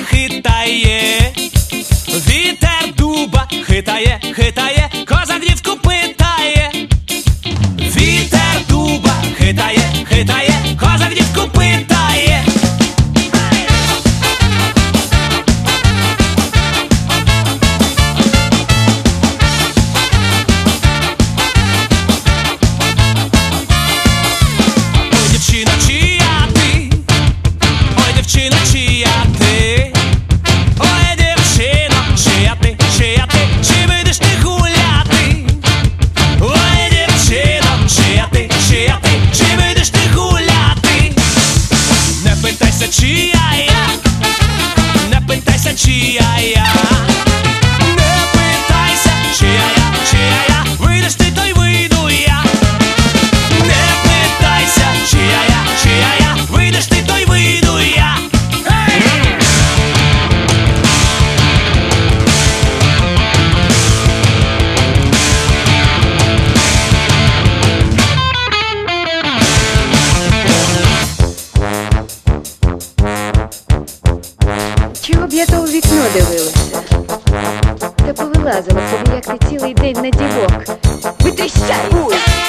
хитає, вітер дуба хитає, хитає, козак дівку питає. Вітер дуба хитає, хитає, козак дівку питає. Ой, дівчина, чия ти? Ой, дівчина, чия ти? Ой, дівчино, чия ти, чия ти? Чи вийдеш ти гуляти? Ой, дівчино, чия ти, чия ти? Чи вийдеш ти гуляти? Не питайся, чия я, не питайся, чия я. Не питайся, чия я, чия я. Вийдеш ти, то й вийду я. Не питайся, чия я, чия я. Вийдеш ти, то й вийду я. Чого б я то у вікно дивилася? Та повилазила, бо як ти цілий день на дівок. Витріщай!